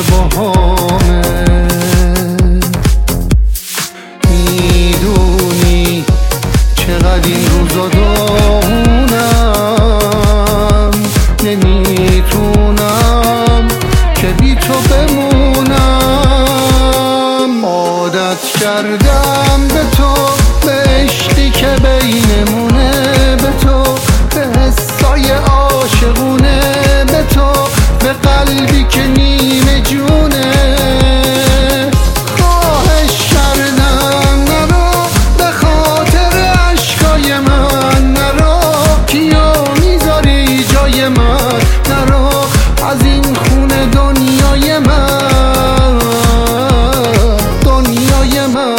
باهامه. میدونی چقدر این روزا داغونم، نمیتونم که بی تو بمونم. عادت کردم به تو، به عشقی که بینمونه، به تو، به حسای عاشقونه، به تو، به قلبی که نیمه جونه. خواهش کردم نرو، به خاطر عشقای من نرو، کیو میذاری جای من نرو، از این خونه دنیای من، دنیای من.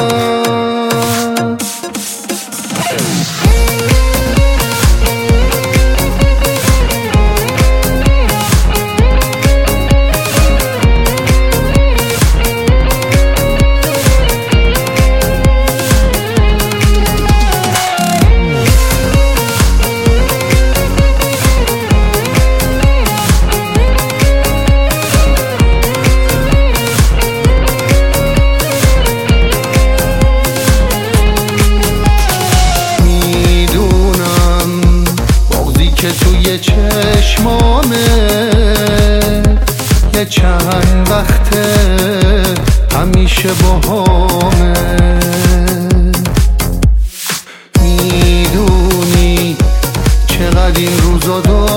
که توی چشمامه یه چند وقته همیشه باهامه. میدونی چقدر این روزا